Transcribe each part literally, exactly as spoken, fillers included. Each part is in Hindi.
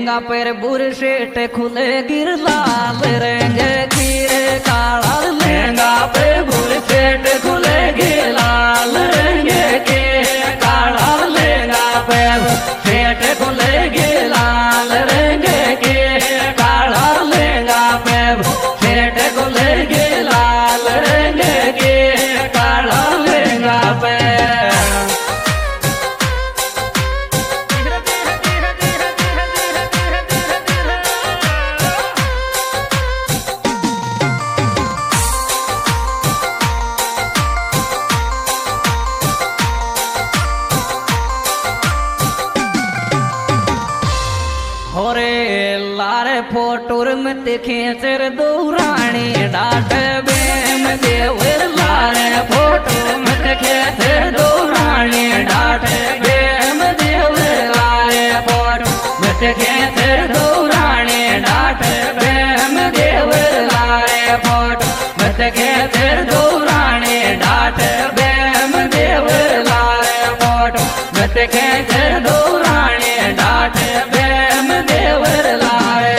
लेंगा पैर बुरशेट खुले गिर लाल रंग गिर काला लेंगा पैर बुरशेट खुले गिर लाल रंग के काला लेंगा पैर शेट खुले गिर लाल रंग के काला लेंगा पैर शेट खुले गिर लाल रंग के काला लेंगा पैर। होरे लारे फोटोर में दिखे सिर दौरानी डाट बेम देवर लारे फोटो में दिखे सिर दौरानी डाट बेम देवर लारे फोटो में दिखे सिर दौरानी डाट बेम देवर लारे फोटो में दिखे सिर दौरानी डाट बेम देवर लारे फोटो में दिखे सिर दौरानी डाट बेम देवर लारे।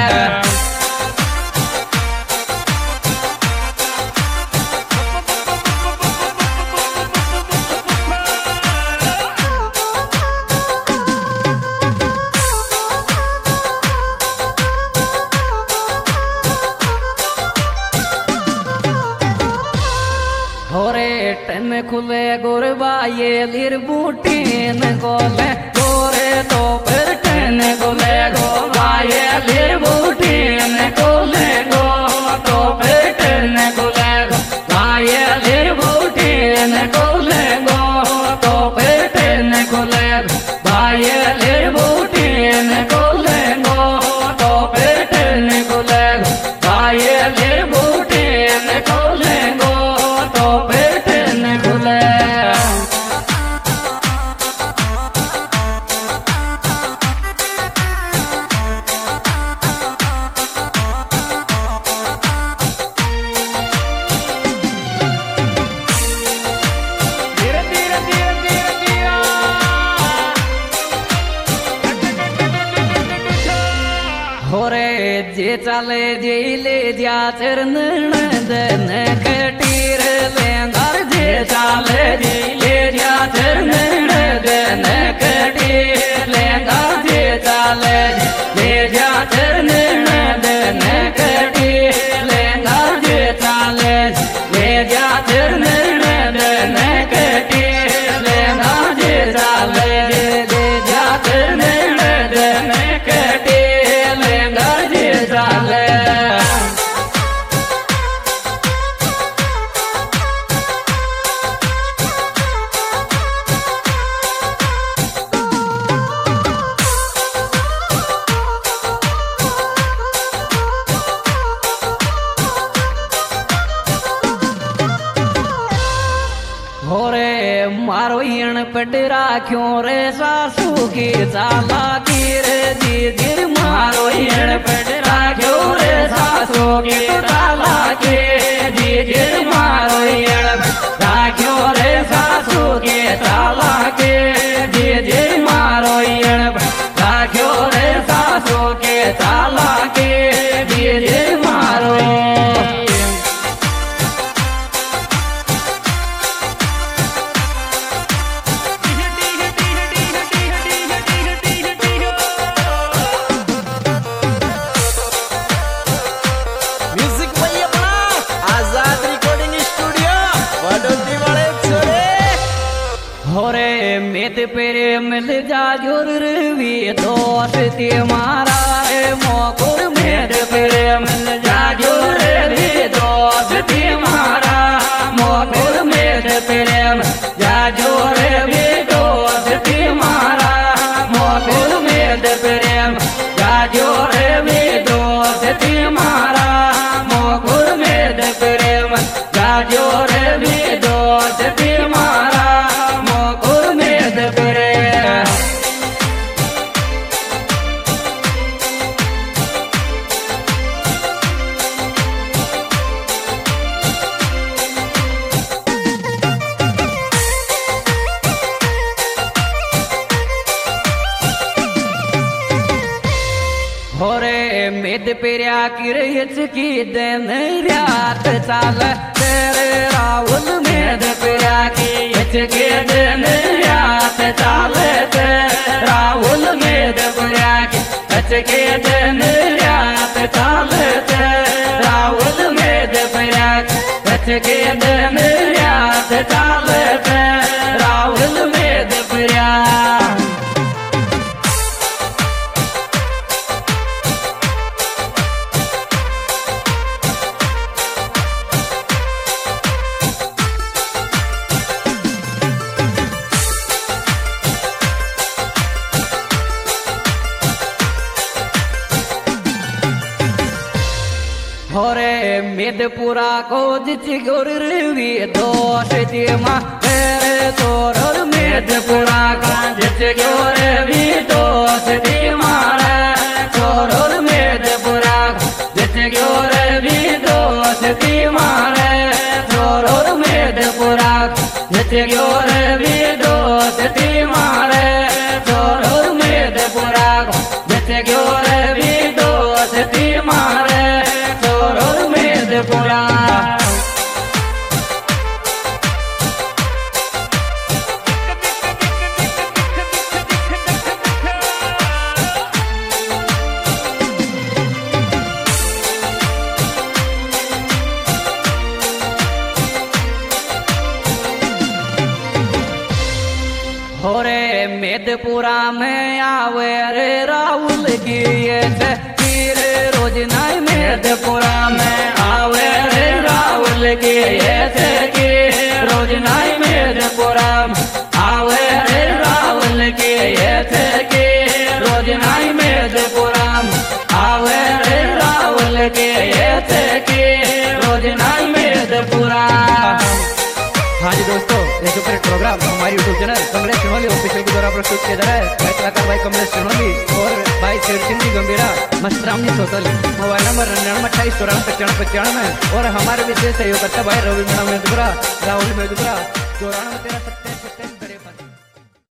होरे टन खुले गोरबा ये लिर बूटीन गोले गोरे तो फिर टन गोले गोबा ये लिर बूटीन गोले गो तो फिर टन गोले गोबा ये लिर बूटीन गोले गो तो फिर टन गोले गोबा ये लिर बूटीन गोले गो तो फिर टन गोले गोबा ये लिर बूटीन गोले गो तो फिर टन गोले। होरे जे चाले जे ले जा चरण दन कटीर लेंगार जे चाले जे ले जा चरण दन कटीर लेंगार जे चाले ले जा चरण दन कटीर लेंगार जे चाले ले जा चरण दन कटीर लेंगार जे चाले ले जा चरण दन कटीर चाले। होरे मारो यण पट राख्यो रे सासू की चाला की रे दीदी मारो यण पट राख्यो रे सासू की चाला की दीदी मारो यण राख्यो रे सासू की चाला की दीदी मारो यण राख्यो रे सासू की चाला की दीदी मारो। होरे मेत पेरे मिल जा जोर वी दोस्ती मारा रे मोकुर मेत पेरे मिल जा जोर वी दोस्ती मारा मोकुर मेत पेरे जा जोर वी दोस्ती मारा मोकुर मेत पेरे जा जोर वी दोस्ती मारा मोकुर मेत पेरे जा जोर वी दोस्ती मारा मोकुर मेत पेरे। मेद पेरिया की रच की दिन रात चाल तेरे राहुल मेद पेरिया की रच के दिन रात चाल राहुल मेद पेरिया की रच के दिन रात चाल राहुल मेद पेरिया की रच के दिन रात चाल राहुल मेद पेरिया। होरे मेदपुरा को जिच गोर रवी दोष दिमा तेरे तोर मेदपुरा का जिच गोर रवी दोष दिमा तोर मेदपुरा जिच गोर रवी दोष दिमा तोर मेदपुरा जिच गोर रवी दोष दिमा तोर मेदपुरा जिच गोर रवी दोष दिमा मेदपुरा। होरे मेदपुरा में आवे रे राहुल की फिर रोज नाई मेदपुरा में आवे रे राहुल की की रोज नाई मेदपुरा आवे रे राहुल की की रोज नाई मेदपुरा आवे रे राहुल की की रोज नाई मेदपुरा। हाँ जी दोस्तों, ये जो प्रोग्राम हमारी YouTube channel Kamlesh Sonoli official के द्वारा प्रस्तुत किया जा रहा है। मैं कलाकार भाई कमलेश सोनोली और भाई शेर सिंह जी गंभीरा मस्तरामनी सोतल। मोबाइल नंबर निन्यानवे अट्ठाईस चौरानवे पचानवे पचानवे और हमारे विशेष सहयोगकर्ता भाई रवि मीणा मेदपुरा राहुल मेदपुरा चौरानवे तेरह